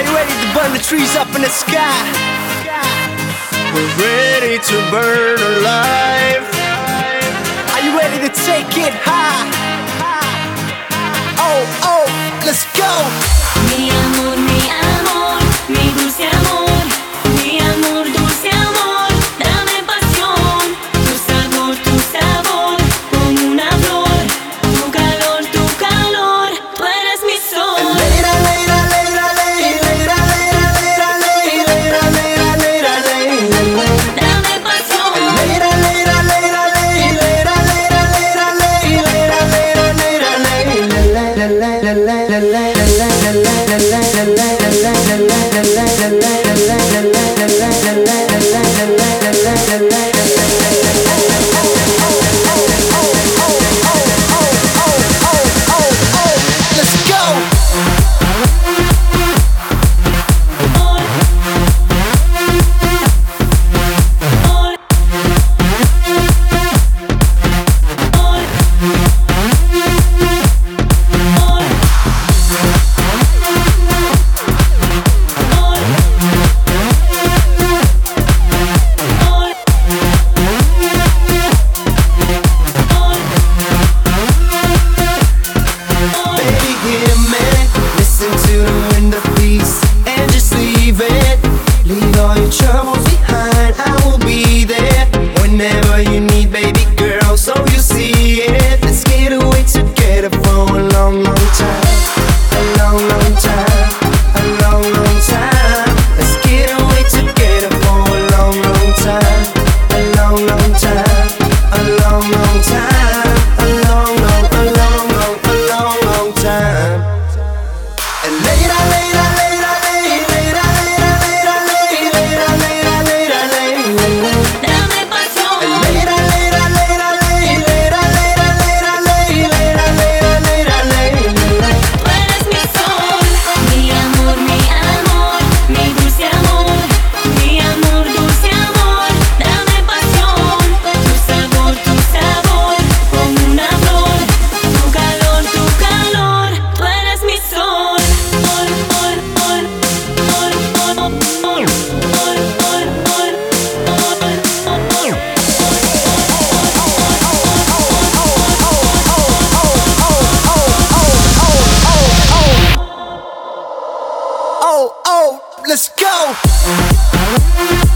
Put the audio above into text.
Are you ready to burn the trees up in the sky? We're ready to burn alive. Are you ready to take it high? Oh, oh, let's go. Mi amor, mi dulce amor, mi amor, dulce amor, dame pasión, tu sabor, como una flor, tu calor, tú eres mi sol. Later, later, later, later, later, later, later, later, later, later. Dame pasión. Later, later, later, later, later, later, later, later, later, later, later. Let's go. Troubles behind, I will be there whenever you need, baby girl. So you see it. Let's get away together for a long, long time. A long, long time. A long, long time. Let's get away together for a long, long time. A long, long time. A long, long time. A long, long, a long, long, a long, long time. And later, later, later, later, later, later, later, later, later, later. Dame pasión. Later, later, later, later, later, later, later, later, later, later. Tú eres mi sol, mi amor, mi dulce amor, dulce amor, dame pasión, tu sabor, como una flor, tu calor, tú eres mi sol. Oh, oh, let's go.